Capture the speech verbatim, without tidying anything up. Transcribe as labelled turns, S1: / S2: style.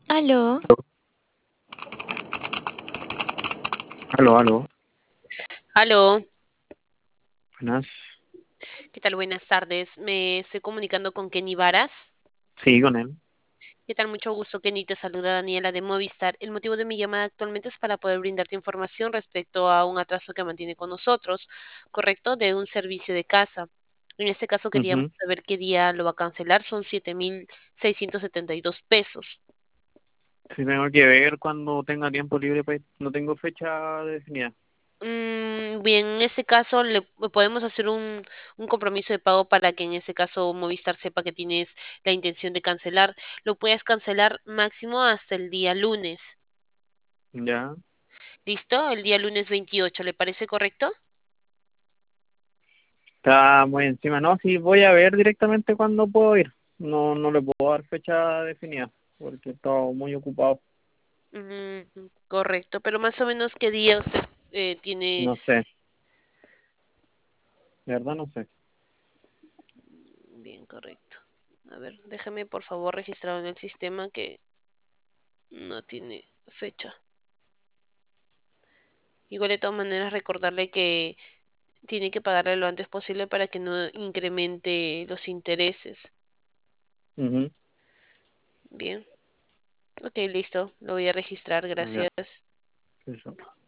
S1: Aló,
S2: Aló, aló,
S1: Aló,
S2: buenas.
S1: ¿qué tal? Buenas tardes. Me estoy comunicando con Kenny Varas.
S2: Sí, con él.
S1: ¿Qué tal? Mucho gusto, Kenny. Te saluda Daniela de Movistar. El motivo de mi llamada actualmente es para poder brindarte información respecto a un atraso que mantiene con nosotros, ¿correcto? De un servicio de casa. En este caso queríamos
S2: Ujú.
S1: saber qué día lo va a cancelar. Son siete mil seiscientos setenta y dos pesos.
S2: Sí, tengo que ver cuando tenga tiempo libre, pues no tengo fecha definida.
S1: Mm, bien, en ese caso le podemos hacer un, un compromiso de pago para que en ese caso Movistar sepa que tienes la intención de cancelar. Lo puedes cancelar máximo hasta el día lunes.
S2: Ya,
S1: ¿Listo? El día lunes veintiocho, ¿le parece correcto?
S2: está muy encima. No, sí, voy a ver directamente cuándo puedo ir. No, no le puedo dar fecha definida porque he estado muy ocupado.
S1: Mm, correcto, pero más o menos qué día usted eh, tiene.
S2: No sé, de verdad no sé.
S1: Bien, correcto. A ver, déjame por favor registrado en el sistema que no tiene fecha. Igual de todas maneras recordarle que tiene que pagarle lo antes posible para que no incremente los intereses.
S2: Ujú.
S1: Bien. Ok, listo. Lo voy a registrar.
S2: Ya,
S1: Gracias.
S2: eso.